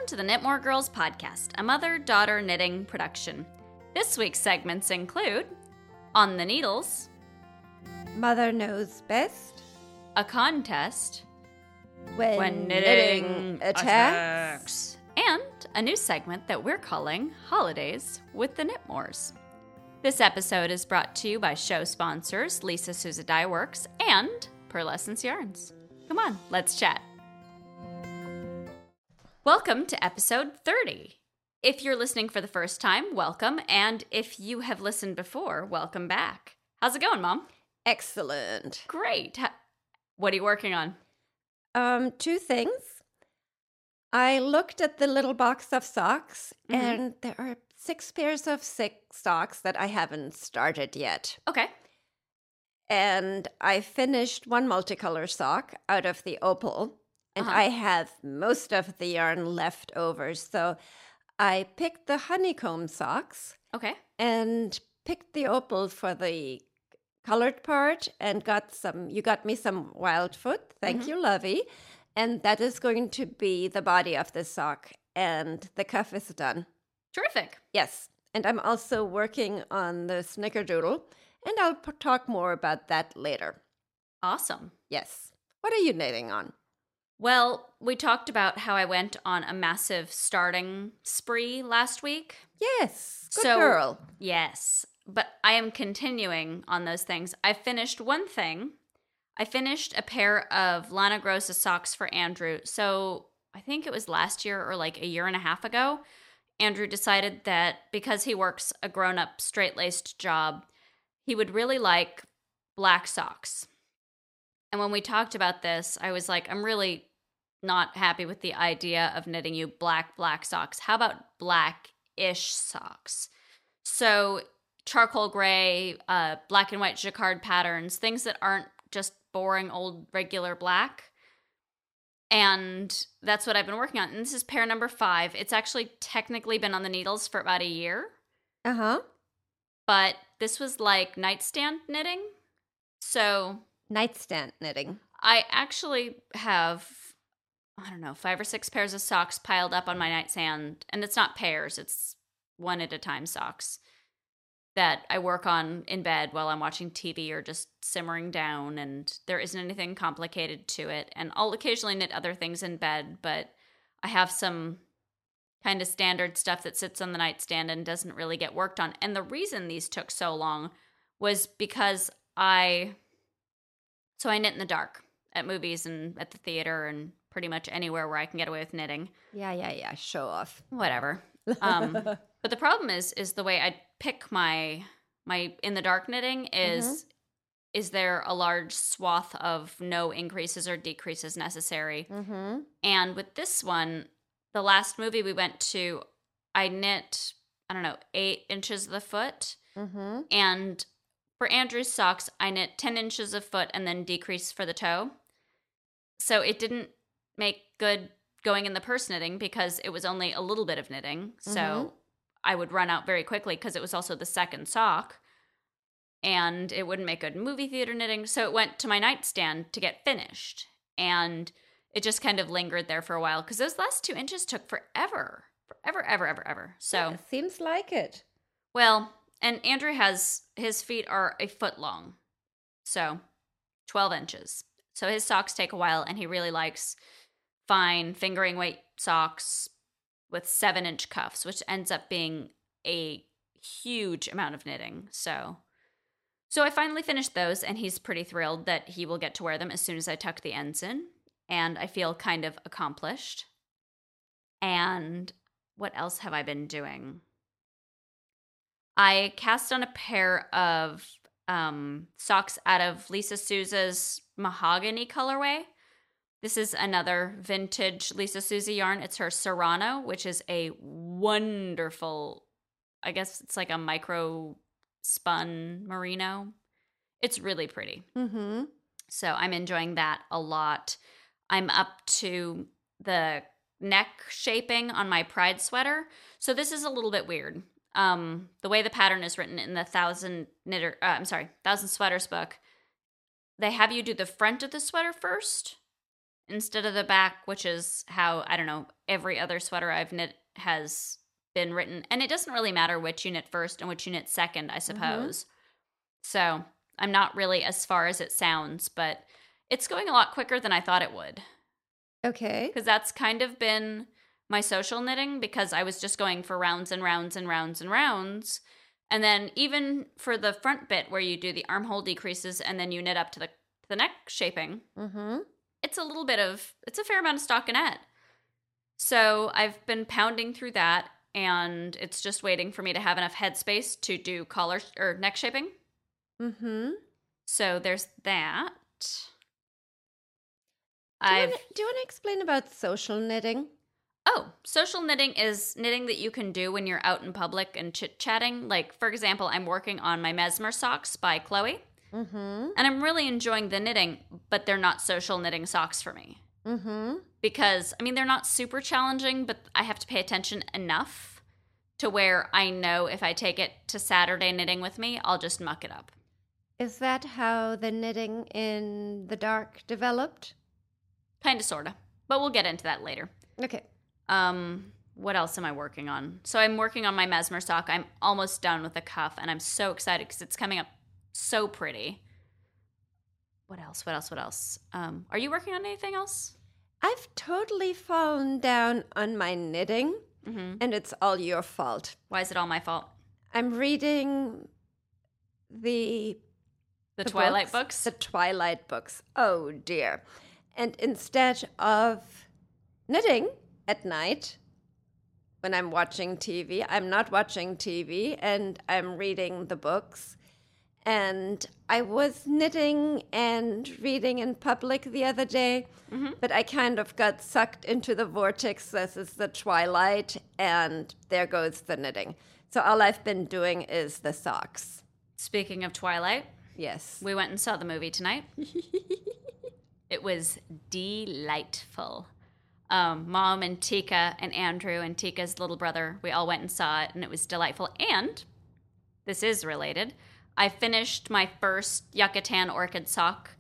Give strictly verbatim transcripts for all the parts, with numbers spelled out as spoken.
to the Knitmore Girls podcast, a mother-daughter knitting production. This week's segments include On the Needles, Mother Knows Best, a contest, When, when knitting, knitting attacks, attacks, and a new segment that we're calling Holidays with the Knitmores. This episode is brought to you by show sponsors Lisa Souza Dye Works and Pearlescence Yarns. Come on, let's chat. Welcome to episode thirty. If you're listening for the first time, welcome, and if you have listened before, welcome back. How's it going, Mom? Excellent. Great. Ha- What are you working on? Um, two things. I looked at the little box of socks, Mhm. and there are six pairs of six socks that I haven't started yet. Okay. And I finished one multicolor sock out of the opal, and Uh-huh. I have most of the yarn left over. So I picked the honeycomb socks Okay. and picked the opal for the colored part and got some, you got me some Wildfoot. Thank Mhm. you, Lovey. And that is going to be the body of the sock, and the cuff is done. Terrific. Yes. And I'm also working on the snickerdoodle, and I'll p- talk more about that later. Awesome. Yes. What are you knitting on? Well, we talked about how I went on a massive starting spree last week. Yes. Good So- girl. Yes, but I am continuing on those things. I finished one thing. I finished a pair of Lana Grossa socks for Andrew. So I think it was last year or like a year and a half ago. Andrew decided that because he works a grown-up straight-laced job, he would really like black socks. And when we talked about this, I was like, I'm really not happy with the idea of knitting you black, black socks. How about black-ish socks? So charcoal gray, uh, black and white jacquard patterns, things that aren't just boring old regular black. And that's what I've been working on. And this is pair number five. It's actually technically been on the needles for about a year, Uh-huh. but this was like nightstand knitting. So Nightstand knitting. I actually have, I don't know, five or six pairs of socks piled up on my nightstand. And it's not pairs, it's one at a time socks that I work on in bed while I'm watching T V or just simmering down. And there isn't anything complicated to it. And I'll occasionally knit other things in bed, but I have some kind of standard stuff that sits on the nightstand and doesn't really get worked on. And the reason these took so long was because I... So I knit in the dark at movies and at the theater and pretty much anywhere where I can get away with knitting. Yeah, yeah, yeah. Show off. Whatever. Um, but the problem is, is the way I pick my my in the dark knitting is is there a large swath of no increases or decreases necessary? Mm-hmm. And with this one, the last movie we went to, I knit I don't know eight inches of the foot, Mm-hmm. and for Andrew's socks, I knit ten inches of foot and then decrease for the toe. So it didn't make good going in the purse knitting because it was only a little bit of knitting. So Mhm. I would run out very quickly because it was also the second sock. And it wouldn't make good movie theater knitting. So it went to my nightstand to get finished. And it just kind of lingered there for a while because those last two inches took forever. Forever, ever, ever, ever. So... Yeah, seems like it. Well, and Andrew has, his feet are a foot long, so twelve inches. So his socks take a while, and he really likes fine fingering weight socks with seven inch cuffs, which ends up being a huge amount of knitting. So, so I finally finished those, and he's pretty thrilled that he will get to wear them as soon as I tuck the ends in, and I feel kind of accomplished. And what else have I been doing? I cast on a pair of um, socks out of Lisa Souza's mahogany colorway. This is another vintage Lisa Souza yarn. It's her Serrano, which is a wonderful, I guess it's like a micro spun merino. It's really pretty. Mm-hmm. So I'm enjoying that a lot. I'm up to the neck shaping on my Pride sweater. So this is a little bit weird. Um, the way the pattern is written in the Thousand Knitter, uh, I'm sorry, Thousand Sweaters book, they have you do the front of the sweater first instead of the back, which is how, I don't know, every other sweater I've knit has been written. And it doesn't really matter which you knit first and which you knit second, I suppose. Mm-hmm. So I'm not really as far as it sounds, but it's going a lot quicker than I thought it would. Okay. Because that's kind of been my social knitting, because I was just going for rounds and rounds and rounds and rounds. And then even for the front bit where you do the armhole decreases and then you knit up to the, the neck shaping, mm-hmm. it's a little bit of, it's a fair amount of stockinette. So I've been pounding through that, and it's just waiting for me to have enough headspace to do collar or neck shaping. Mm-hmm. So there's that. Do you, wanna, do you want to explain about social knitting? Oh, social knitting is knitting that you can do when you're out in public and chit-chatting. Like, for example, I'm working on my Mesmer socks by Chloe. Mm-hmm. And I'm really enjoying the knitting, but they're not social knitting socks for me. Mm-hmm. Because, I mean, they're not super challenging, but I have to pay attention enough to where I know if I take it to Saturday knitting with me, I'll just muck it up. Is that how the knitting in the dark developed? Kind of, sort of. But we'll get into that later. Okay. Um, what else am I working on? So I'm working on my Mesmer sock. I'm almost done with the cuff, and I'm so excited because it's coming up so pretty. What else? What else? What else? Um, are you working on anything else? I've totally fallen down on my knitting, mm-hmm. and it's all your fault. Why is it all my fault? I'm reading the... The, the Twilight books? books? The Twilight books. Oh, dear. And instead of knitting at night, when I'm watching T V, I'm not watching T V, and I'm reading the books. And I was knitting and reading in public the other day, mm-hmm. but I kind of got sucked into the vortex. This is the Twilight, and there goes the knitting. So all I've been doing is the socks. Speaking of Twilight, yes, we went and saw the movie tonight. It was delightful. Um, Mom and Tika and Andrew and Tika's little brother, we all went and saw it, and it was delightful. And this is related. I finished my first Yucatan orchid sock.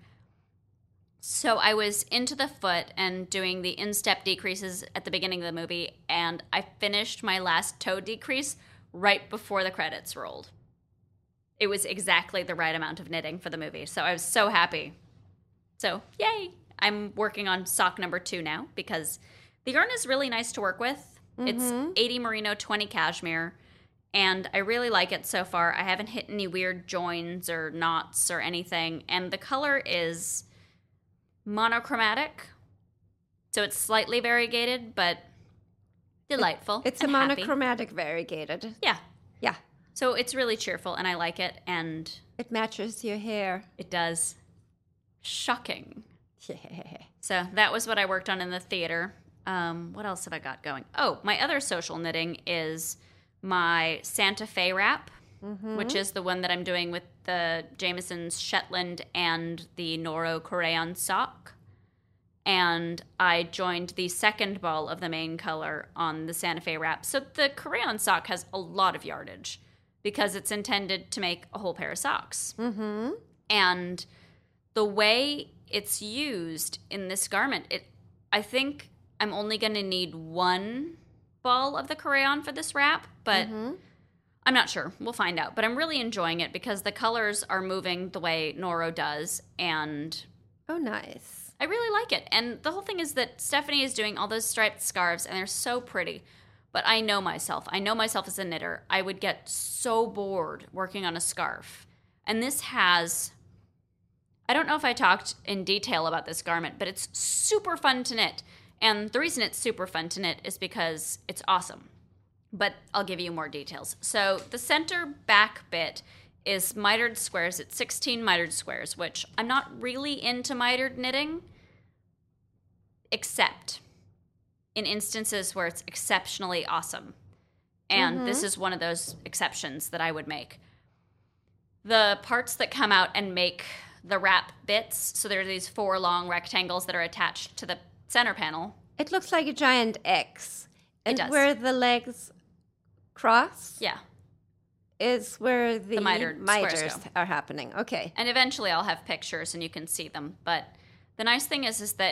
So I was into the foot and doing the instep decreases at the beginning of the movie, and I finished my last toe decrease right before the credits rolled. It was exactly the right amount of knitting for the movie, so I was so happy. So, yay! I'm working on sock number two now because the yarn is really nice to work with. Mm-hmm. It's eighty merino, twenty cashmere. And I really like it so far. I haven't hit any weird joins or knots or anything. And the color is monochromatic. So it's slightly variegated, but delightful. It's a monochromatic happy. variegated. Yeah. Yeah. So it's really cheerful, and I like it. And it matches your hair. It does. Shocking. So that was what I worked on in the theater. Um, what else have I got going? Oh, my other social knitting is my Santa Fe wrap, mm-hmm. which is the one that I'm doing with the Jameson's Shetland and the Noro crayon sock. And I joined the second ball of the main color on the Santa Fe wrap. So the crayon sock has a lot of yardage because it's intended to make a whole pair of socks. Mm-hmm. And the way it's used in this garment, it I think I'm only going to need one ball of the crayon for this wrap, but mm-hmm. I'm not sure. We'll find out. But I'm really enjoying it because the colors are moving the way Noro does, and oh, nice. I really like it. And the whole thing is that Stephanie is doing all those striped scarves, and they're so pretty. But I know myself. I know myself as a knitter. I would get so bored working on a scarf. And this has... I don't know if I talked in detail about this garment, but it's super fun to knit. And the reason it's super fun to knit is because it's awesome. But I'll give you more details. So the center back bit is mitered squares. It's sixteen mitered squares, which I'm not really into mitered knitting, except in instances where it's exceptionally awesome. And mm-hmm. this is one of those exceptions that I would make. The parts that come out and make the wrap bits, so there are these four long rectangles that are attached to the center panel. It looks like a giant X. And it does. Where the legs cross yeah. is where the, the mitered miters are happening. Okay. And eventually I'll have pictures and you can see them. But the nice thing is, is that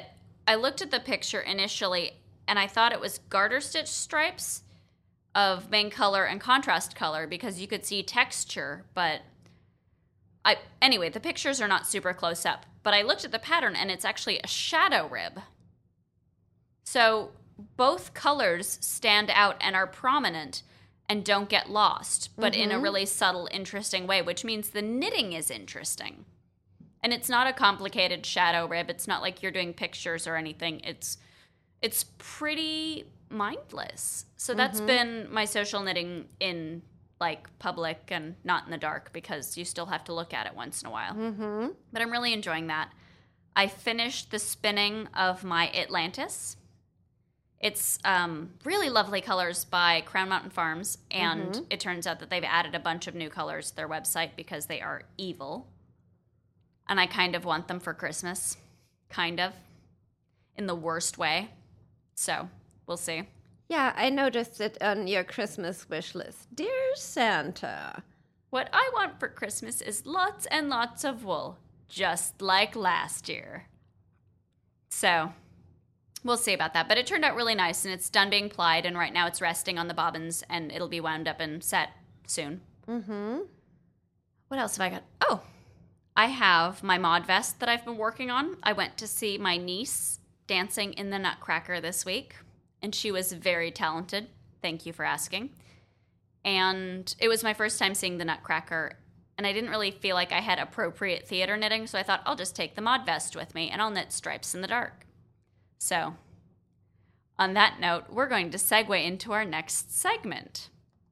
I looked at the picture initially, and I thought it was garter stitch stripes of main color and contrast color because you could see texture, but I anyway, the pictures are not super close up, but I looked at the pattern and it's actually a shadow rib. So both colors stand out and are prominent and don't get lost, but mm-hmm. in a really subtle, interesting way, which means the knitting is interesting. And it's not a complicated shadow rib. It's not like you're doing pictures or anything. It's it's pretty mindless. So that's mm-hmm. been my social knitting in like public and not in the dark because you still have to look at it once in a while. Mm-hmm. But I'm really enjoying that. I finished the spinning of my Atlantis. It's um, really lovely colors by Crown Mountain Farms, and mm-hmm. it turns out that they've added a bunch of new colors to their website because they are evil. And I kind of want them for Christmas. Kind of. In the worst way. So, we'll see. Yeah, I noticed it on your Christmas wish list. Dear Santa. What I want for Christmas is lots and lots of wool. Just like last year. So, we'll see about that. But it turned out really nice, and it's done being plied, and right now it's resting on the bobbins, and it'll be wound up and set soon. Mm-hmm. What else have I got? Oh! I have my mod vest that I've been working on. I went to see my niece dancing in the Nutcracker this week, and she was very talented. Thank you for asking. And it was my first time seeing the Nutcracker, and I didn't really feel like I had appropriate theater knitting, so I thought I'll just take the mod vest with me, and I'll knit stripes in the dark. So, on that note, we're going to segue into our next segment.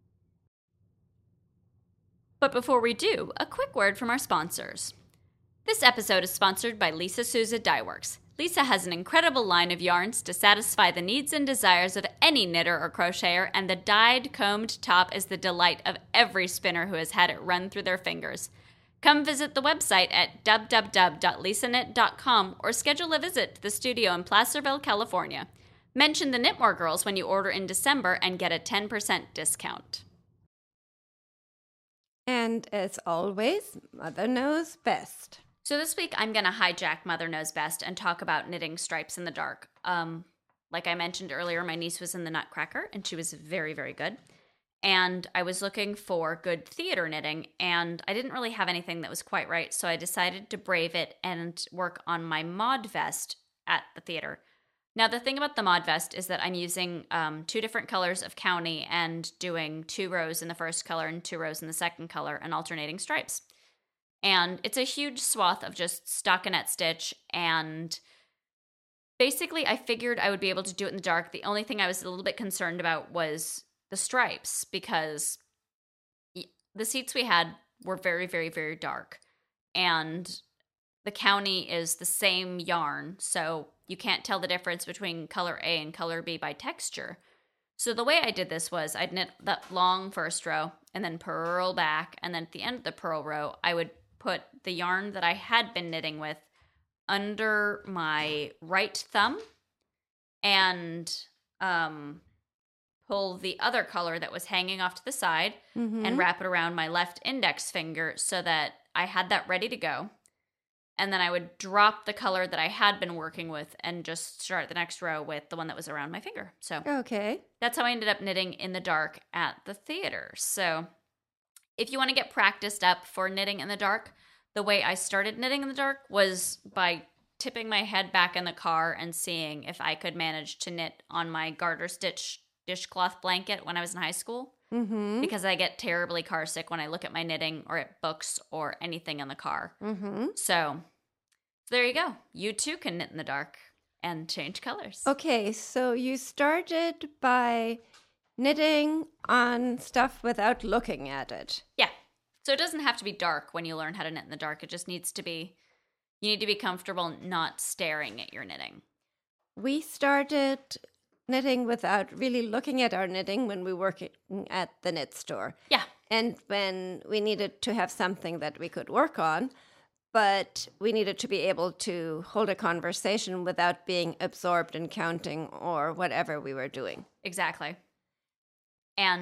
But before we do, a quick word from our sponsors. This episode is sponsored by Lisa Souza Dye Works. Lisa has an incredible line of yarns to satisfy the needs and desires of any knitter or crocheter, and the dyed, combed top is the delight of every spinner who has had it run through their fingers. Come visit the website at w w w dot lisa knit dot com or schedule a visit to the studio in Placerville, California. Mention the Knitmore Girls when you order in December and get a ten percent discount. And as always, Mother knows best. So this week I'm going to hijack Mother Knows Best and talk about knitting stripes in the dark. Um, like I mentioned earlier, my niece was in the Nutcracker and she was very, very good. And I was looking for good theater knitting and I didn't really have anything that was quite right. So I decided to brave it and work on my mod vest at the theater. Now, the thing about the mod vest is that I'm using um, two different colors of County and doing two rows in the first color and two rows in the second color and alternating stripes. And it's a huge swath of just stockinette stitch, and basically I figured I would be able to do it in the dark. The only thing I was a little bit concerned about was the stripes because the seats we had were very, very, very dark. And the County is the same yarn, so you can't tell the difference between color A and color B by texture. So the way I did this was I'd knit that long first row and then purl back, and then at the end of the purl row, I would put the yarn that I had been knitting with under my right thumb and um, pull the other color that was hanging off to the side mm-hmm. and wrap it around my left index finger so that I had that ready to go. And then I would drop the color that I had been working with and just start the next row with the one that was around my finger. So okay, that's how I ended up knitting in the dark at the theater. So if you want to get practiced up for knitting in the dark, the way I started knitting in the dark was by tipping my head back in the car and seeing if I could manage to knit on my garter stitch dishcloth blanket when I was in high school. Mm-hmm. Because I get terribly car sick when I look at my knitting or at books or anything in the car. Mm-hmm. So there you go. You too can knit in the dark and change colors. Okay, so you started by knitting on stuff without looking at it. Yeah. So it doesn't have to be dark when you learn how to knit in the dark. It just needs to be, you need to be comfortable not staring at your knitting. We started knitting without really looking at our knitting when we were working at the knit store. Yeah. And when we needed to have something that we could work on, but we needed to be able to hold a conversation without being absorbed in counting or whatever we were doing. Exactly. And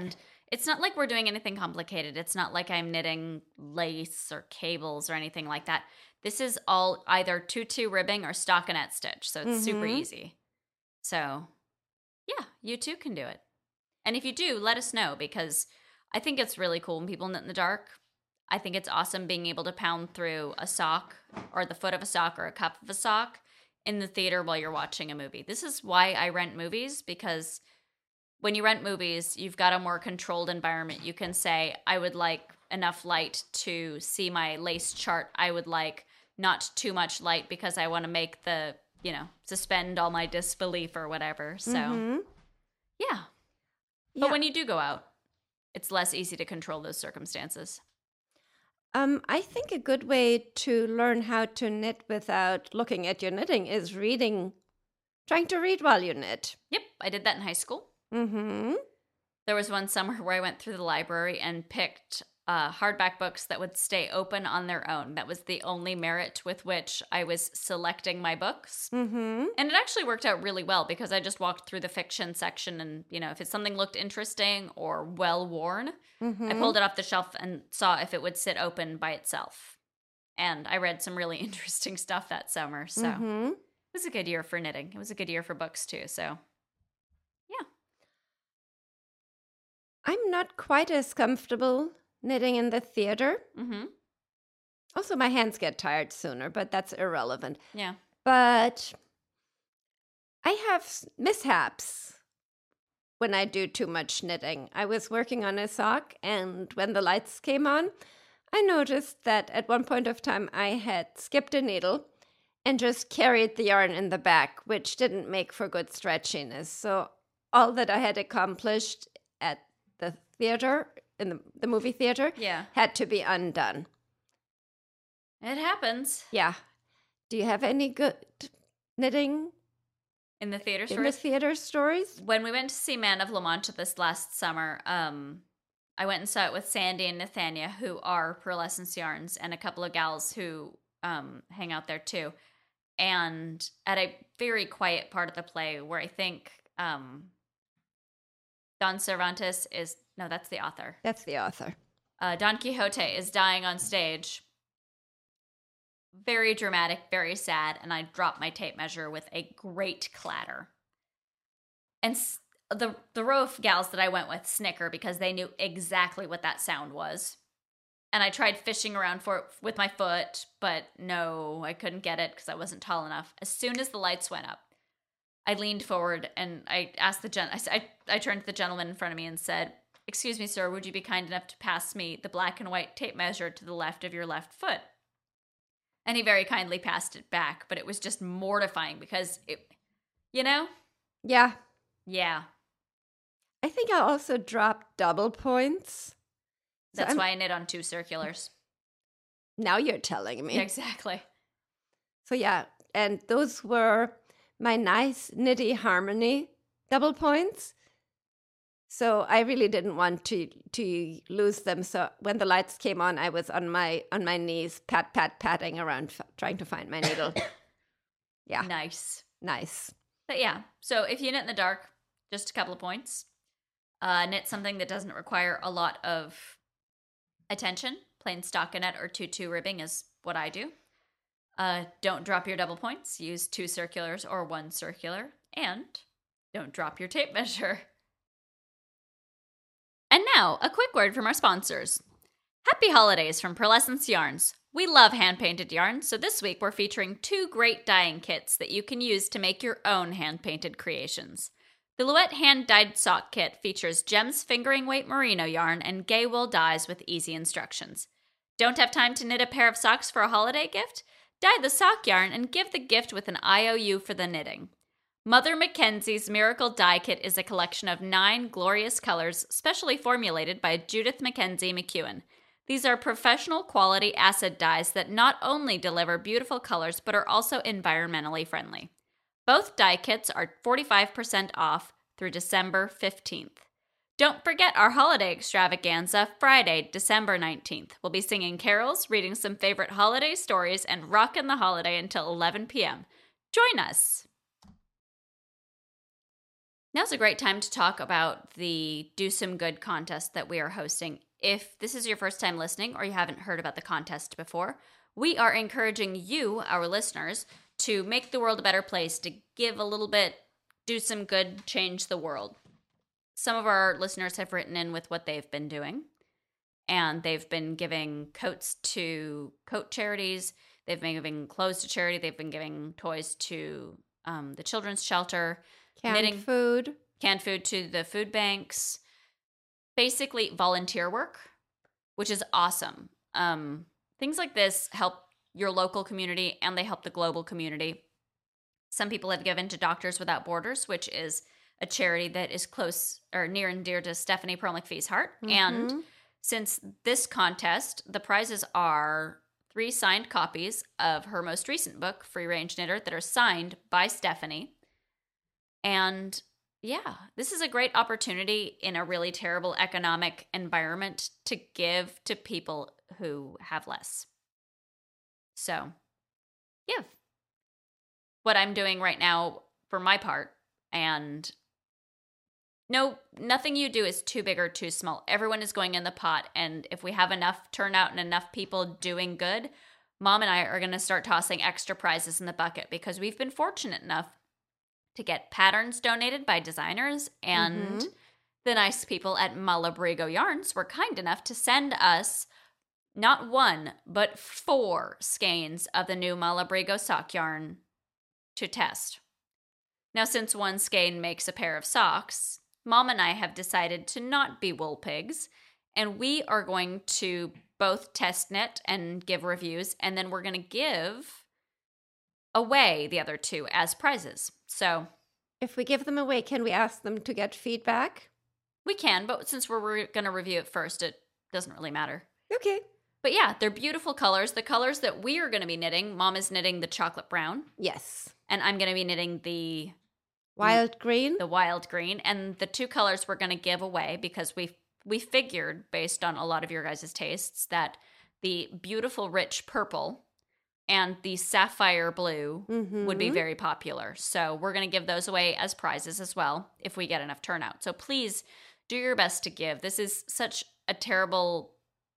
It's not like we're doing anything complicated. It's not like I'm knitting lace or cables or anything like that. This is all either tutu ribbing or stockinette stitch. So it's mm-hmm. super easy. So yeah, you too can do it. And if you do, let us know, because I think it's really cool when people knit in the dark. I think it's awesome being able to pound through a sock or the foot of a sock or a cup of a sock in the theater while you're watching a movie. This is why I rent movies, because when you rent movies, you've got a more controlled environment. You can say, I would like enough light to see my lace chart. I would like not too much light because I want to make the, you know, suspend all my disbelief or whatever. So, mm-hmm. yeah. But yeah. when you do go out, it's less easy to control those circumstances. Um, I think a good way to learn how to knit without looking at your knitting is reading, trying to read while you knit. Yep, I did that in high school. Mm-hmm. There was one summer where I went through the library and picked uh, hardback books that would stay open on their own. That was the only merit with which I was selecting my books. Mm-hmm. And it actually worked out really well, because I just walked through the fiction section and, you know, if it's something looked interesting or well-worn, mm-hmm. I pulled it off the shelf and saw if it would sit open by itself. And I read some really interesting stuff that summer. So mm-hmm. it was a good year for knitting. It was a good year for books too. So yeah. I'm not quite as comfortable knitting in the theater. Mm-hmm. Also, my hands get tired sooner, but that's irrelevant. Yeah. But I have mishaps when I do too much knitting. I was working on a sock, and when the lights came on, I noticed that at one point of time I had skipped a needle and just carried the yarn in the back, which didn't make for good stretchiness. So all that I had accomplished at the theater, in the, the movie theater, yeah. had to be undone. It happens. Yeah. Do you have any good knitting in the theater stories? In the theater stories? When we went to see Man of La Mancha this last summer, um, I went and saw it with Sandy and Nathania, who are Pearlescence Yarns, and a couple of gals who um, hang out there too. And at a very quiet part of the play where I think um, Don Cervantes is... No, that's the author. That's the author. Uh, Don Quixote is dying on stage. Very dramatic, very sad, and I dropped my tape measure with a great clatter. And s- the the row of gals that I went with snicker because they knew exactly what that sound was. And I tried fishing around for it with my foot, but no, I couldn't get it because I wasn't tall enough. As soon as the lights went up, I leaned forward and I asked the gen- I, I, I turned to the gentleman in front of me and said, "Excuse me, sir, would you be kind enough to pass me the black and white tape measure to the left of your left foot?" And he very kindly passed it back, but it was just mortifying because it, you know? Yeah. Yeah. I think I also dropped double points. That's so why I knit on two circulars. Now you're telling me. Yeah, exactly. So yeah, and those were my nice Knitty Harmony double points. So I really didn't want to to lose them. So when the lights came on, I was on my on my knees, pat pat patting around, f- trying to find my needle. Yeah, nice, nice. But yeah, so if you knit in the dark, just a couple of points. Uh, knit something that doesn't require a lot of attention. Plain stockinette or tutu ribbing is what I do. Uh, don't drop your double points. Use two circulars or one circular, and don't drop your tape measure. And now, a quick word from our sponsors. Happy holidays from Pearlescence Yarns. We love hand-painted yarns, so this week we're featuring two great dyeing kits that you can use to make your own hand-painted creations. The Luette hand-dyed sock kit features Gems fingering weight merino yarn and gay wool dyes with easy instructions. Don't have time to knit a pair of socks for a holiday gift? Dye the sock yarn and give the gift with an I O U for the knitting. Mother Mackenzie's Miracle Dye Kit is a collection of nine glorious colors specially formulated by Judith Mackenzie McEwen. These are professional quality acid dyes that not only deliver beautiful colors but are also environmentally friendly. Both dye kits are forty-five percent off through December fifteenth. Don't forget our holiday extravaganza, Friday, December nineteenth. We'll be singing carols, reading some favorite holiday stories, and rockin' the holiday until eleven p.m. Join us! Now's a great time to talk about the Do Some Good contest that we are hosting. If this is your first time listening or you haven't heard about the contest before, we are encouraging you, our listeners, to make the world a better place, to give a little bit, do some good, change the world. Some of our listeners have written in with what they've been doing, and they've been giving coats to coat charities. They've been giving clothes to charity. They've been giving toys to um, the children's shelter. Canned knitting food. Canned food to the food banks. Basically volunteer work, which is awesome. Um, things like this help your local community and they help the global community. Some people have given to Doctors Without Borders, which is a charity that is close or near and dear to Stephanie Pearl McPhee's heart. Mm-hmm. And since this contest, the prizes are three signed copies of her most recent book, Free Range Knitter, that are signed by Stephanie. And yeah, this is a great opportunity in a really terrible economic environment to give to people who have less. So, give. What I'm doing right now for my part, and no, nothing you do is too big or too small. Everyone is going in the pot, and if we have enough turnout and enough people doing good, Mom and I are going to start tossing extra prizes in the bucket because we've been fortunate enough to get patterns donated by designers, and mm-hmm. the nice people at Malabrigo Yarns were kind enough to send us not one, but four skeins of the new Malabrigo sock yarn to test. Now, since one skein makes a pair of socks, Mom and I have decided to not be wool pigs, and we are going to both test knit and give reviews, and then we're going to give away the other two as prizes. So if we give them away, can we ask them to get feedback? We can, but since we're re- going to review it first, it doesn't really matter. Okay. But yeah, they're beautiful colors. The colors that we are going to be knitting, Mom is knitting the chocolate brown. Yes. And I'm going to be knitting the wild green. The wild green. And the two colors we're going to give away because we we figured, based on a lot of your guys' tastes, that the beautiful rich purple and the sapphire blue mm-hmm. would be very popular. So we're going to give those away as prizes as well if we get enough turnout. So please do your best to give. This is such a terrible...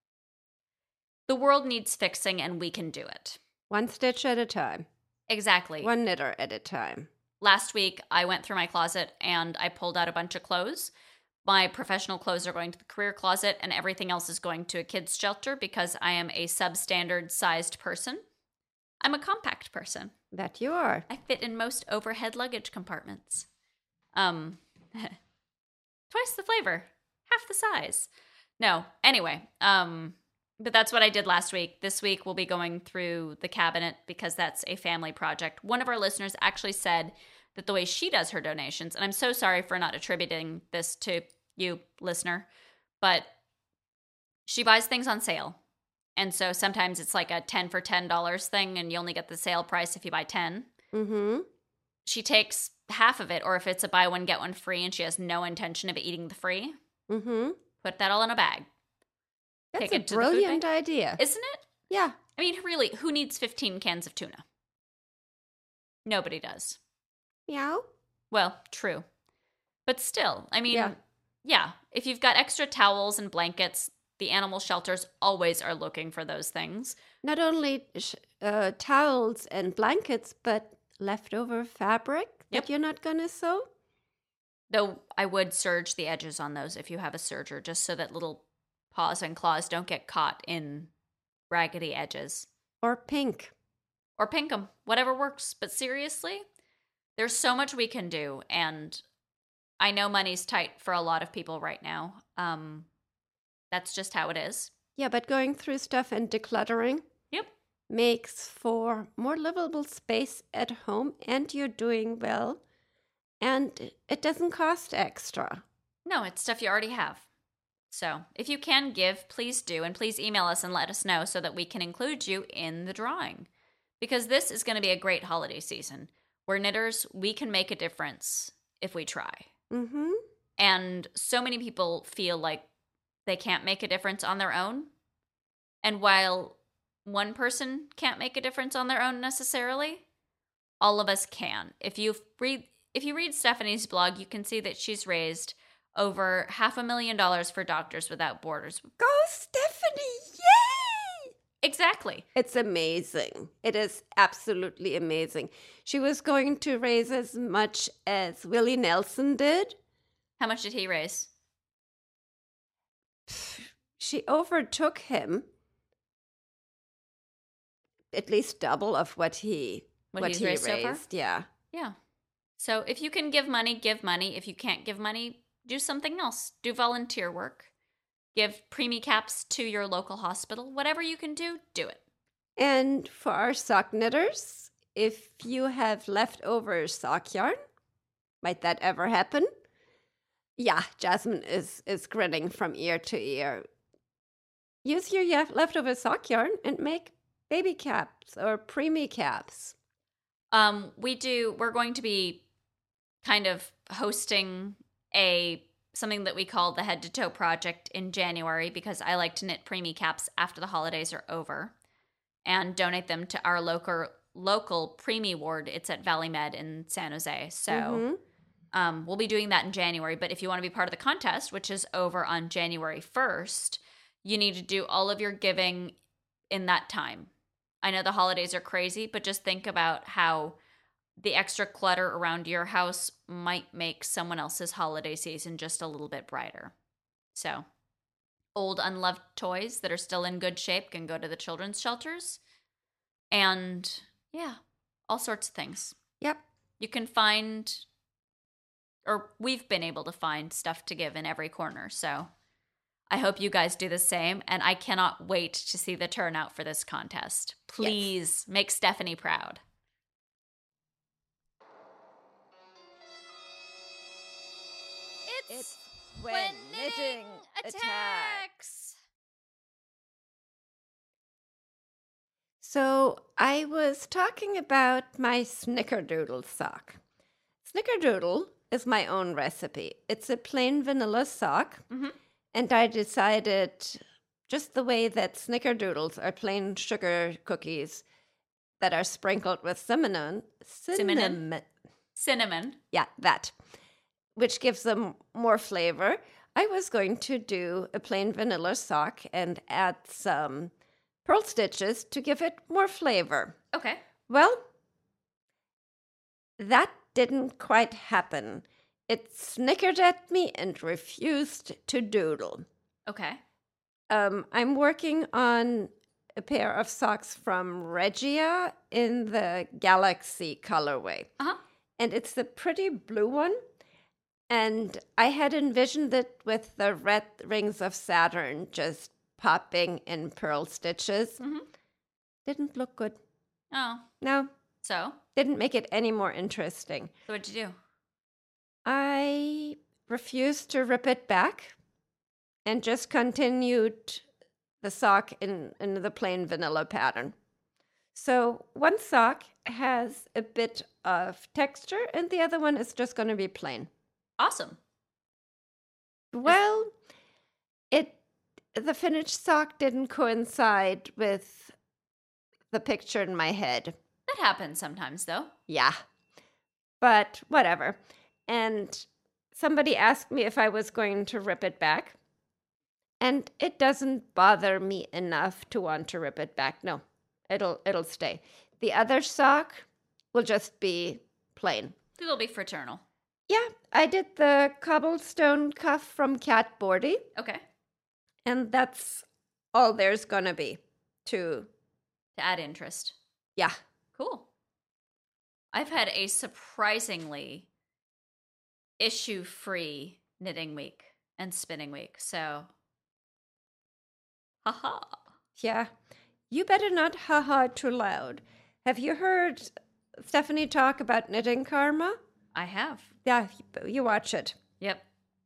The world needs fixing and we can do it. One stitch at a time. Exactly. One knitter at a time. Last week, I went through my closet and I pulled out a bunch of clothes. My professional clothes are going to the career closet and everything else is going to a kid's shelter because I am a substandard sized person. I'm a compact person. That you are. I fit in most overhead luggage compartments. Um, twice the flavor, half the size. No, anyway, um, but that's what I did last week. This week we'll be going through the cabinet because that's a family project. One of our listeners actually said that the way she does her donations, and I'm so sorry for not attributing this to you, listener, but she buys things on sale. And so sometimes it's like a ten for ten dollars thing and you only get the sale price if you buy ten. Mm-hmm. She takes half of it, or if it's a buy one, get one free and she has no intention of eating the free, mm-hmm. put that all in a bag. That's a brilliant idea. Isn't it? Yeah. I mean, really, who needs fifteen cans of tuna? Nobody does. Meow. Well, true. But still, I mean, yeah. yeah, if you've got extra towels and blankets, the animal shelters always are looking for those things. Not only sh- uh, towels and blankets, but leftover fabric yep. that you're not going to sew. Though I would serge the edges on those if you have a serger, just so that little paws and claws don't get caught in raggedy edges. Or pink. Or pink 'em. Whatever works. But seriously, there's so much we can do. And I know money's tight for a lot of people right now. Um, that's just how it is. Yeah, but going through stuff and decluttering yep. makes for more livable space at home, and you're doing well. And it doesn't cost extra. No, it's stuff you already have. So if you can give, please do. And please email us and let us know so that we can include you in the drawing. Because this is going to be a great holiday season. We're knitters. We can make a difference if we try. Mm-hmm. And so many people feel like they can't make a difference on their own. And while one person can't make a difference on their own necessarily, all of us can. If you read, if you read Stephanie's blog, you can see that she's raised over half a million dollars for Doctors Without Borders. Go, Stephanie! Yay! Exactly. It's amazing. It is absolutely amazing. She was going to raise as much as Willie Nelson did. How much did he raise? She overtook him at least double of what he What what he's he raised raised. so far? Yeah. Yeah. So if you can give money, give money. If you can't give money, do something else. Do volunteer work. Give preemie caps to your local hospital. Whatever you can do, do it. And for our sock knitters, if you have leftover sock yarn, might that ever happen? Yeah, Jasmine is, is grinning from ear to ear. Use your ye- leftover sock yarn and make baby caps or preemie caps. Um, we do, we're going to be kind of hosting a something that we call the Head to Toe Project in January, because I like to knit preemie caps after the holidays are over and donate them to our local local preemie ward. It's at Valley Med in San Jose. So Mm-hmm. um, we'll be doing that in January. But if you want to be part of the contest, which is over on January first, you need to do all of your giving in that time. I know the holidays are crazy, but just think about how the extra clutter around your house might make someone else's holiday season just a little bit brighter. So, old unloved toys that are still in good shape can go to the children's shelters. And yeah, all sorts of things. Yep. You can find, or we've been able to find stuff to give in every corner. So, I hope you guys do the same, and I cannot wait to see the turnout for this contest. Please yes. make Stephanie proud. It's, it's when, when knitting attacks. attacks. So I was talking about my Snickerdoodle sock. Snickerdoodle is my own recipe. It's a plain vanilla sock. Mm-hmm. And I decided, just the way that Snickerdoodles are plain sugar cookies that are sprinkled with cinnamon. Cinnamon. Cinnamon. Cinnamon. Yeah, that. Which gives them more flavor. I was going to do a plain vanilla sock and add some pearl stitches to give it more flavor. Okay. Well, that didn't quite happen. It snickered at me and refused to doodle. Okay. Um, I'm working on a pair of socks from Regia in the Galaxy colorway. Uh-huh. And it's the pretty blue one. And I had envisioned it with the red rings of Saturn just popping in pearl stitches. Mm-hmm. Didn't look good. Oh. No. So? Didn't make it any more interesting. So what'd you do? I refused to rip it back and just continued the sock in, in the plain vanilla pattern. So one sock has a bit of texture and the other one is just going to be plain. Awesome. Well, it the finished sock didn't coincide with the picture in my head. That happens sometimes, though. Yeah. But whatever. And somebody asked me if I was going to rip it back. And it doesn't bother me enough to want to rip it back. No, it'll it'll stay. The other sock will just be plain. It'll be fraternal. Yeah, I did the cobblestone cuff from Cat Bordy. Okay. And that's all there's gonna be to... To add interest. Yeah. Cool. I've had a surprisingly issue-free knitting week and spinning week, so... Haha. Yeah. You better not haha too loud. Have you heard Stephanie talk about knitting karma? I have. Yeah, you watch it. Yep.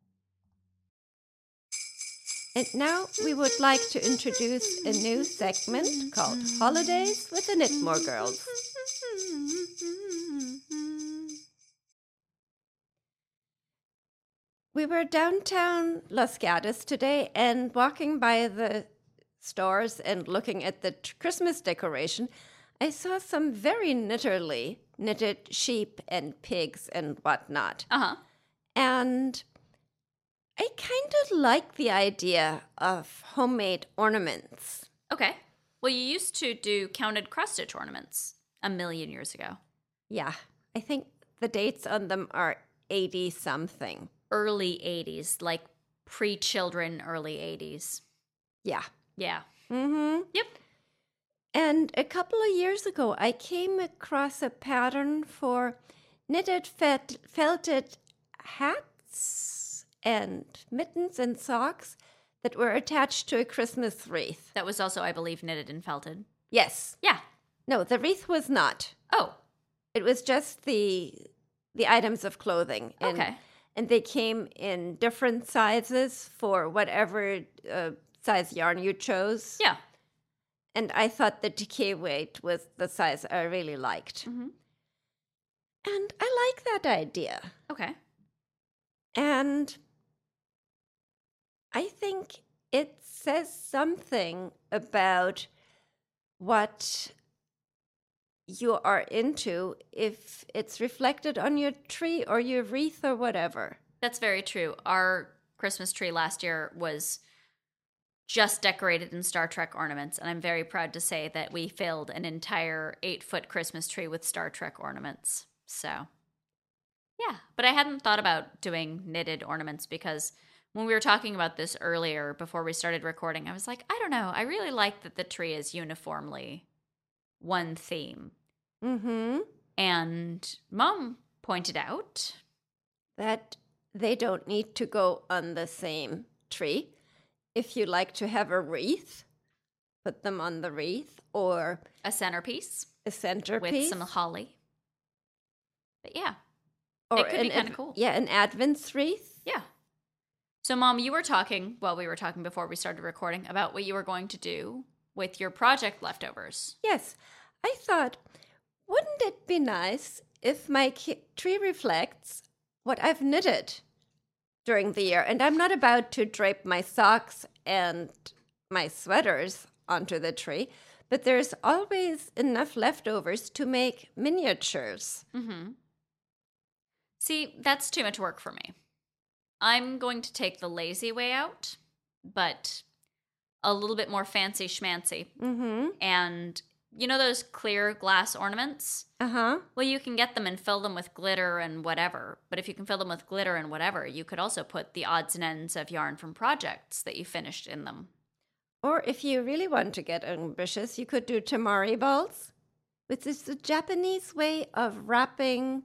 And now we would like to introduce a new segment called Holidays with the Knitmore Girls. We were downtown Los Gatos today and walking by the stores and looking at the t- Christmas decoration, I saw some very knitterly knitted sheep and pigs and whatnot. Uh-huh. And I kind of like the idea of homemade ornaments. Okay. Well, you used to do counted cross-stitch ornaments a million years ago. Yeah, I think the dates on them are eighty-something. Early eighties, like pre-children early eighties. Yeah. Yeah. Mm-hmm. Yep. And a couple of years ago, I came across a pattern for knitted fet- felted hats and mittens and socks that were attached to a Christmas wreath. That was also, I believe, knitted and felted. Yes. Yeah. No, the wreath was not. Oh. It was just the the items of clothing. And, Okay. And they came in different sizes for whatever uh, size yarn you chose. Yeah. And I thought the decay weight was the size I really liked. Mm-hmm. And I like that idea. Okay. And I think it says something about what you are into if it's reflected on your tree or your wreath or whatever. That's very true. Our Christmas tree last year was just decorated in Star Trek ornaments, and I'm very proud to say that we filled an entire eight-foot Christmas tree with Star Trek ornaments. So, yeah. But I hadn't thought about doing knitted ornaments because when we were talking about this earlier before we started recording, I was like, I don't know. I really like that the tree is uniformly one theme. Mm-hmm. And Mom pointed out that they don't need to go on the same tree. If you like to have a wreath, put them on the wreath, or a centerpiece a centerpiece with some holly. But yeah, or it could be an kind of ad- cool. Yeah, an Advent wreath. Yeah. So, Mom, you were talking, well, we were talking before we started recording about what you were going to do with your project leftovers. Yes, I thought, wouldn't it be nice if my ki- tree reflects what I've knitted during the year? And I'm not about to drape my socks and my sweaters onto the tree, but there's always enough leftovers to make miniatures. Mm-hmm. See, that's too much work for me. I'm going to take the lazy way out, but a little bit more fancy schmancy. Mm-hmm. And you know those clear glass ornaments? Uh-huh. Well, you can get them and fill them with glitter and whatever. But if you can fill them with glitter and whatever, you could also put the odds and ends of yarn from projects that you finished in them. Or if you really want to get ambitious, you could do tamari balls, which is the Japanese way of wrapping,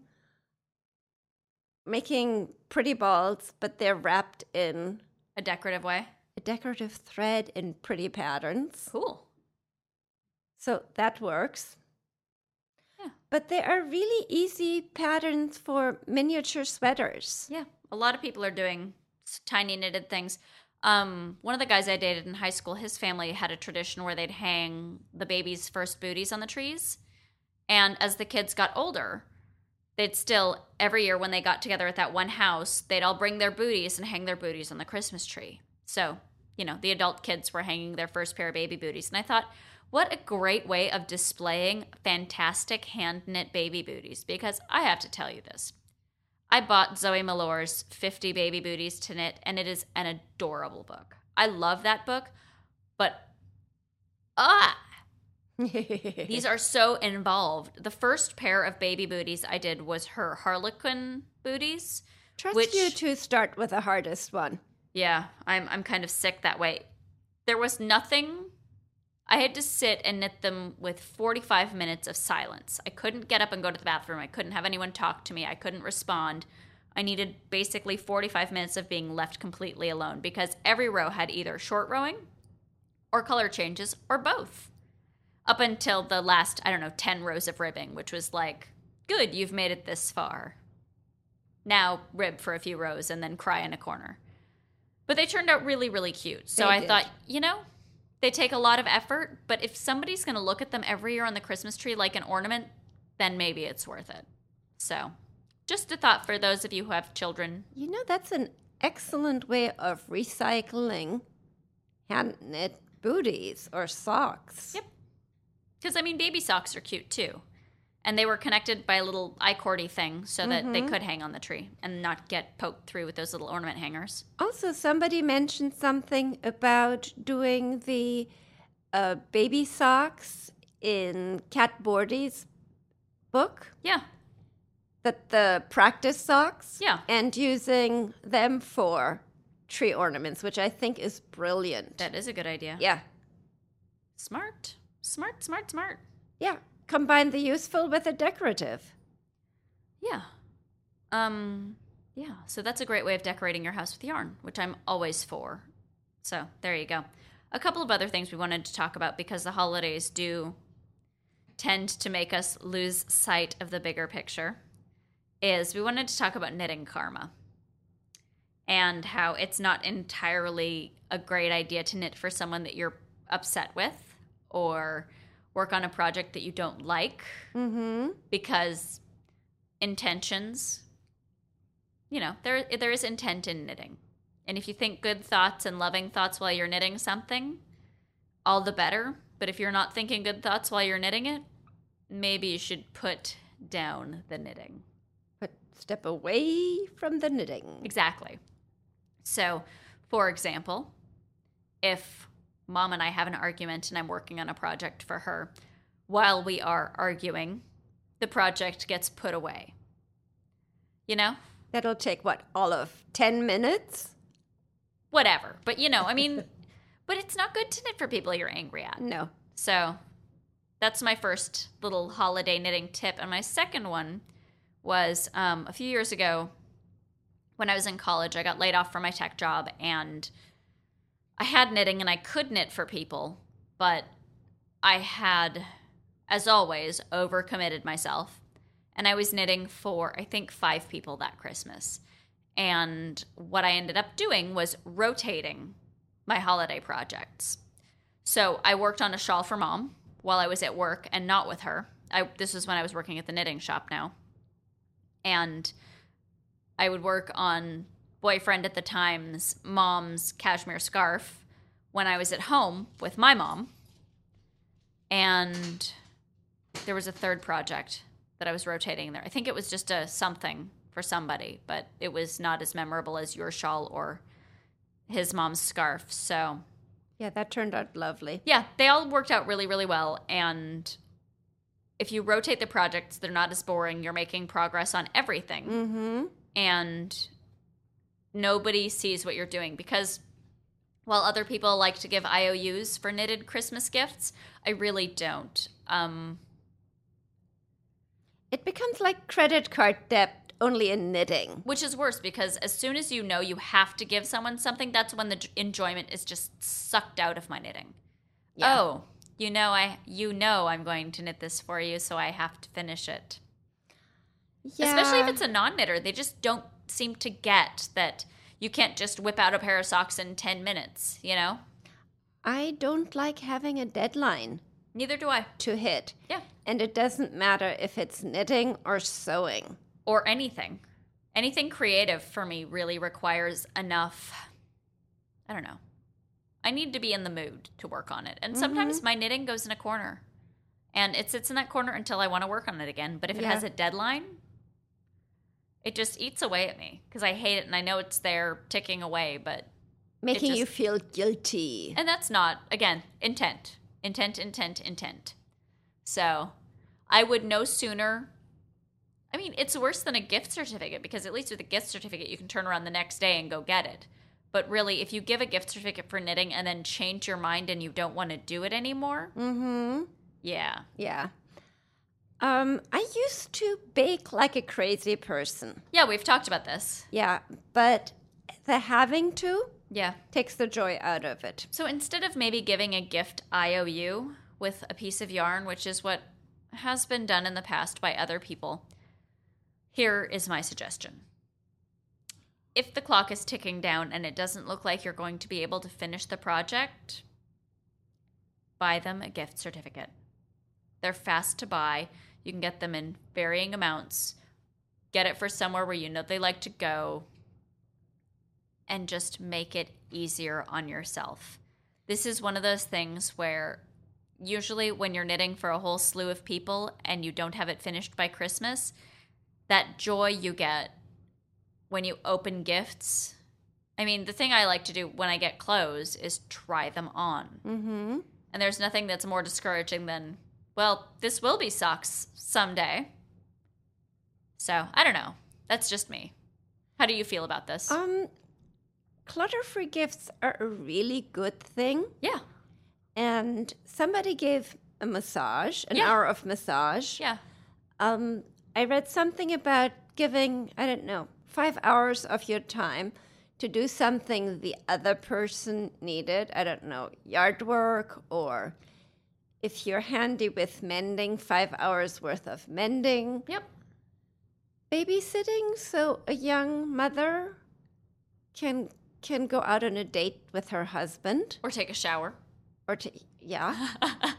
making pretty balls, but they're wrapped in A decorative way. a decorative thread in pretty patterns. Cool. So that works. Yeah. But there are really easy patterns for miniature sweaters. Yeah. A lot of people are doing s- tiny knitted things. Um, one of the guys I dated in high school, his family had a tradition where they'd hang the baby's first booties on the trees. And as the kids got older, they'd still, every year when they got together at that one house, they'd all bring their booties and hang their booties on the Christmas tree. So, you know, the adult kids were hanging their first pair of baby booties. And I thought, what a great way of displaying fantastic hand-knit baby booties. Because I have to tell you this. I bought Zoe Malore's fifty Baby Booties to Knit, and it is an adorable book. I love that book, but ah, these are so involved. The first pair of baby booties I did was her Harlequin booties. Trust which, you to start with the hardest one. Yeah, I'm I'm kind of sick that way. There was nothing. I had to sit and knit them with forty-five minutes of silence. I couldn't get up and go to the bathroom. I couldn't have anyone talk to me. I couldn't respond. I needed basically forty-five minutes of being left completely alone because every row had either short rowing or color changes or both. Up until the last, I don't know, ten rows of ribbing, which was like, good, you've made it this far. Now rib for a few rows and then cry in a corner. But they turned out really, really cute. So They I did. thought, you know, they take a lot of effort, but if somebody's going to look at them every year on the Christmas tree like an ornament, then maybe it's worth it. So just a thought for those of you who have children. You know, that's an excellent way of recycling hand-knit booties or socks. Yep. Because, I mean, baby socks are cute, too. And they wwere connected by a little I-cordy thing so that mm-hmm. they could hang on the tree and not get poked through with those little ornament hangers. Also, somebody mentioned something about doing the uh, baby socks in Kat Bordy's book. Yeah. That the practice socks. Yeah. And using them for tree ornaments, which I think is brilliant. That is a good idea. Yeah. Smart. Smart, smart, smart. Yeah. Combine the useful with the decorative. Yeah. Um, yeah. So that's a great way of decorating your house with yarn, which I'm always for. So there you go. A couple of other things we wanted to talk about because the holidays do tend to make us lose sight of the bigger picture is we wanted to talk about knitting karma and how it's not entirely a great idea to knit for someone that you're upset with or work on a project that you don't like mm-hmm. because intentions, you know, there there is intent in knitting. And if you think good thoughts and loving thoughts while you're knitting something, all the better. But if you're not thinking good thoughts while you're knitting it, maybe you should put down the knitting. But step away from the knitting. Exactly. So, for example, if Mom and I have an argument and I'm working on a project for her, while we are arguing, the project gets put away. You know? That'll take, what, all of ten minutes? Whatever. But, you know, I mean, but it's not good to knit for people you're angry at. No. So that's my first little holiday knitting tip. And my second one was um, a few years ago when I was in college, I got laid off from my tech job and I had knitting and I could knit for people, but I had, as always, overcommitted myself. And I was knitting for, I think, five people that Christmas. And what I ended up doing was rotating my holiday projects. So I worked on a shawl for Mom while I was at work and not with her. I, this was when I was working at the knitting shop now. And I would work on boyfriend at the time's mom's cashmere scarf when I was at home with my mom. And there was a third project that I was rotating there. I think it was just a something for somebody, but it was not as memorable as your shawl or his mom's scarf. So yeah, that turned out lovely. Yeah, they all worked out really, really well. And if you rotate the projects, they're not as boring. You're making progress on everything. Mm-hmm. And nobody sees what you're doing because while other people like to give I O Us for knitted Christmas gifts, I really don't. Um, it becomes like credit card debt, only in knitting. Which is worse because as soon as you know you have to give someone something, that's when the enjoyment is just sucked out of my knitting. Yeah. Oh, you know I you know I'm going to knit this for you, so I have to finish it. Yeah. Especially if it's a non-knitter. They just don't seem to get that you can't just whip out a pair of socks in ten minutes, you know? I don't like having a deadline. Neither do I. To hit. Yeah. And it doesn't matter if it's knitting or sewing. Or anything. Anything creative for me really requires enough, I don't know. I need to be in the mood to work on it. And sometimes mm-hmm. my knitting goes in a corner. And it sits in that corner until I want to work on it again. But if it yeah. has a deadline, it just eats away at me. Because I hate it and I know it's there ticking away, but... Making just, you feel guilty. And that's not, again, intent. Intent, intent, intent. So I would no sooner... I mean, it's worse than a gift certificate because at least with a gift certificate, you can turn around the next day and go get it. But really, if you give a gift certificate for knitting and then change your mind and you don't want to do it anymore, mm-hmm. yeah. Yeah. Um, I used to bake like a crazy person. Yeah, we've talked about this. Yeah, but the having to yeah. takes the joy out of it. So instead of maybe giving a gift I O U with a piece of yarn, which is what has been done in the past by other people, here is my suggestion. If the clock is ticking down and it doesn't look like you're going to be able to finish the project, buy them a gift certificate. They're fast to buy. You can get them in varying amounts. Get it for somewhere where you know they like to go. And just make it easier on yourself. This is one of those things where usually when you're knitting for a whole slew of people and you don't have it finished by Christmas, that joy you get when you open gifts. I mean, the thing I like to do when I get clothes is try them on. Mm-hmm. And there's nothing that's more discouraging than, well, this will be socks someday. So, I don't know. That's just me. How do you feel about this? Um, clutter-free gifts are a really good thing. Yeah. And somebody gave a massage, an Yeah. hour of massage. Yeah. Um, I read something about giving, I don't know, five hours of your time to do something the other person needed. I don't know, yard work, or if you're handy with mending, five hours worth of mending. Yep. Babysitting, so a young mother can can go out on a date with her husband. Or take a shower. Or to, yeah.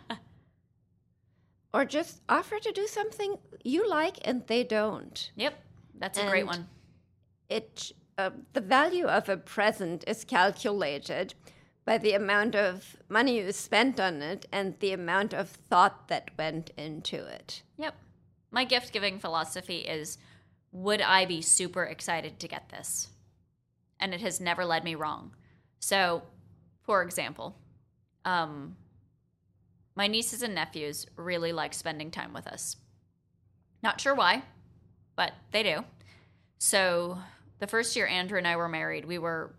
Or just offer to do something you like and they don't. Yep. That's a great And one. It uh, the value of a present is calculated by the amount of money you spent on it and the amount of thought that went into it. Yep. My gift giving philosophy is, would I be super excited to get this? And it has never led me wrong. So, for example, um, my nieces and nephews really like spending time with us. Not sure why, but they do. So the first year Andrew and I were married, we were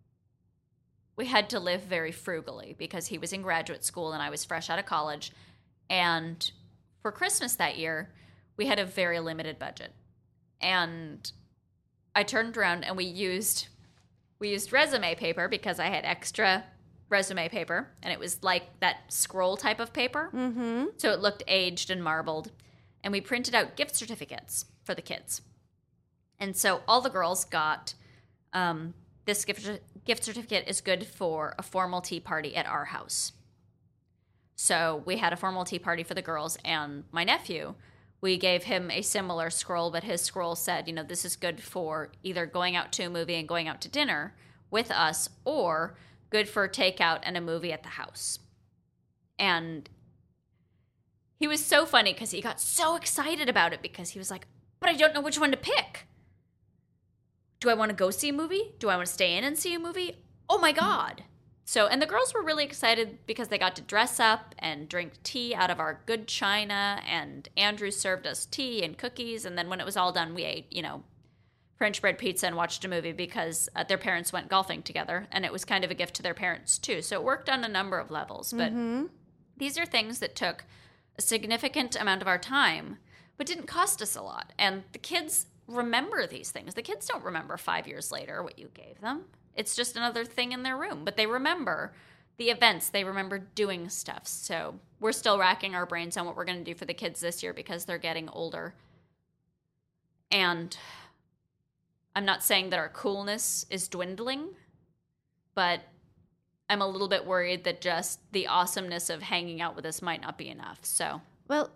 we had to live very frugally because he was in graduate school and I was fresh out of college. And for Christmas that year, we had a very limited budget. And I turned around and we used we used resume paper because I had extra resume paper, and it was like that scroll type of paper. Mm-hmm. So it looked aged and marbled. And we printed out gift certificates for the kids. And so all the girls got um, this gift, gift certificate is good for a formal tea party at our house. So we had a formal tea party for the girls, and my nephew, we gave him a similar scroll, but his scroll said, you know, this is good for either going out to a movie and going out to dinner with us, or good for takeout and a movie at the house. And he was so funny because he got so excited about it because he was like, but I don't know which one to pick. Do I want to go see a movie? Do I want to stay in and see a movie? Oh my God. So, and the girls were really excited because they got to dress up and drink tea out of our good china, and Andrew served us tea and cookies, and then when it was all done, we ate, you know, French bread pizza and watched a movie because uh, their parents went golfing together, and it was kind of a gift to their parents too. So it worked on a number of levels, but Mm-hmm. these are things that took a significant amount of our time, but didn't cost us a lot. And the kids remember these things. The kids don't remember five years later what you gave them. It's just another thing in their room, but they remember the events. They remember doing stuff. So we're still racking our brains on what we're going to do for the kids this year because they're getting older. And I'm not saying that our coolness is dwindling, but I'm a little bit worried that just the awesomeness of hanging out with us might not be enough. So, Well,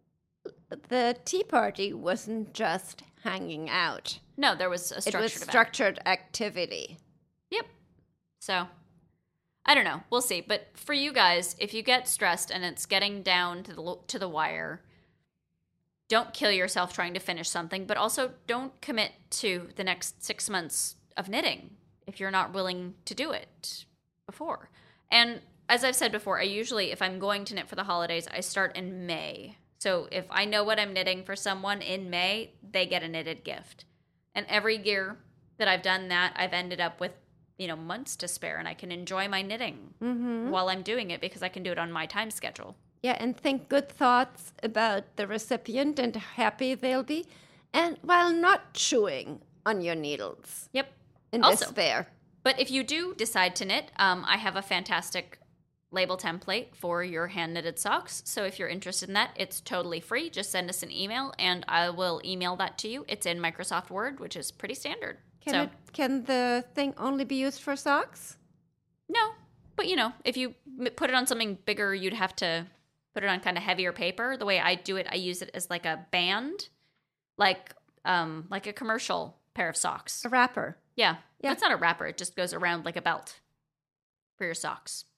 the tea party wasn't just hanging out. no, there was a It structured was event. structured activity. Yep. So, I don't know. We'll see. But for you guys, if you get stressed and it's getting down to the to the wire, don't kill yourself trying to finish something, but also don't commit to the next six months of knitting if you're not willing to do it before. And as I've said before, I usually, if I'm going to knit for the holidays, I start in May. So if I know what I'm knitting for someone in May, they get a knitted gift. And every year that I've done that, I've ended up with, you know, months to spare, and I can enjoy my knitting Mm-hmm. while I'm doing it because I can do it on my time schedule. Yeah, and think good thoughts about the recipient and how happy they'll be, and while not chewing on your needles Yep. in Also- despair. But if you do decide to knit, um, I have a fantastic label template for your hand knitted socks. So if you're interested in that, it's totally free. Just send us an email and I will email that to you. It's in Microsoft Word, which is pretty standard. Can so it, can the thing only be used for socks? no, but you know, if you m- put it on something bigger, you'd have to put it on kind of heavier paper. The way I do it, I use it as like a band, like um, like a commercial pair of socks. A wrapper. Yeah. Yeah. It's not a wrapper. It just goes around like a belt for your socks.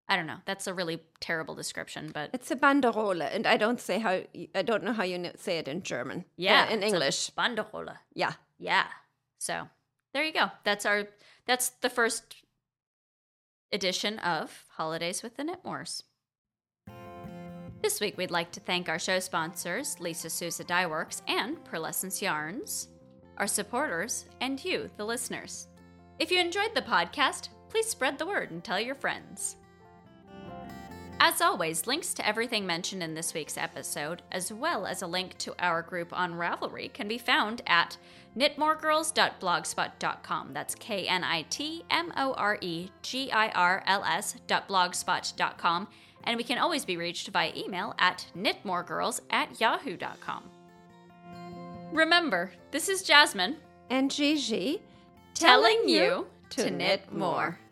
I don't know. That's a really terrible description, but It's a banderole, and I don't say how I don't know how you n- say it in German. yeah, Uh, in it's a English. Banderole. Yeah. Yeah. So there you go. That's our. That's the first edition of Holidays with the Knitmores. This week, we'd like to thank our show sponsors, Lisa Sousa Dye Works and Pearlescence Yarns, our supporters, and you, the listeners. If you enjoyed the podcast, please spread the word and tell your friends. As always, links to everything mentioned in this week's episode, as well as a link to our group on Ravelry, can be found at knitmoregirls dot blogspot dot com. That's K N I T M O R E G I R L S dot blogspot dot com. And we can always be reached via email at knitmoregirls at yahoo dot com. Remember, this is Jasmine And Gigi telling you to knit more.